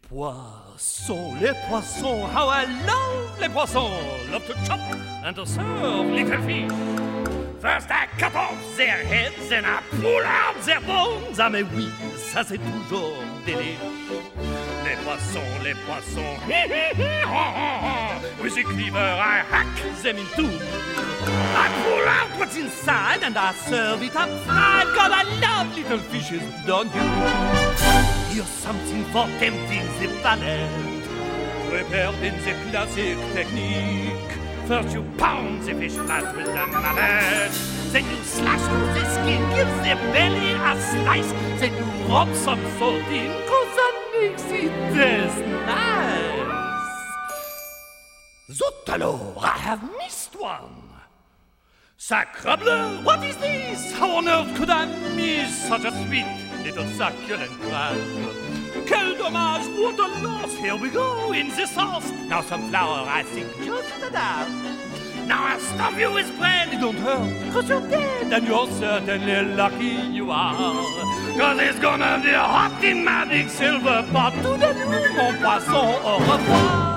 Poissons, les poissons, how I love les poissons. Love to chop and to serve little fish. First I cut off their heads and I pull out their bones. Ah mais oui, ça c'est toujours délice. Les poissons, with a cleaver I hack them in two. I pull out what's inside and I serve it up fried. God, I love little fishes, don't you? Here's something for tempting the palate, prepared in the classic technique. First you pound the fish flat with a mallet, then you slash through the skin, give the belly a slice, then you rub some salt in, 'cause that makes it taste nice. Zut alors, I have missed one. Sacrebleu, what is this? How on earth could I miss such a sweet little succulent crab? Quel dommage, what a loss. Here we go, in the sauce. Now some flour, I think, just enough. Now I'll stuff you with bread. It don't hurt, 'cause you're dead. And you're certainly lucky you are. 'Cause it's gonna be hot in my big silver pot. Tout de nuit, mon poisson, au revoir.